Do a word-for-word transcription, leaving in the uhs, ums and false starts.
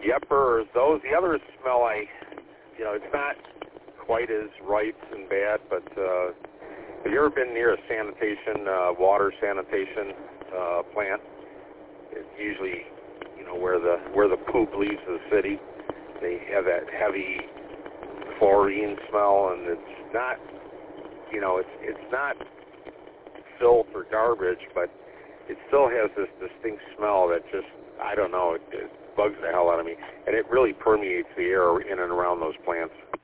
Yepers, those, the others smell like, you know, it's not quite as ripe and bad, but uh, have you ever been near a sanitation, uh, water sanitation uh, plant? It's usually, you know, where the where the poop leaves the city. They have that heavy chlorine smell, and it's not, you know, it's it's not filth or garbage, but it still has this distinct smell that just, I don't know, it, it bugs the hell out of me, and it really permeates the air in and around those plants.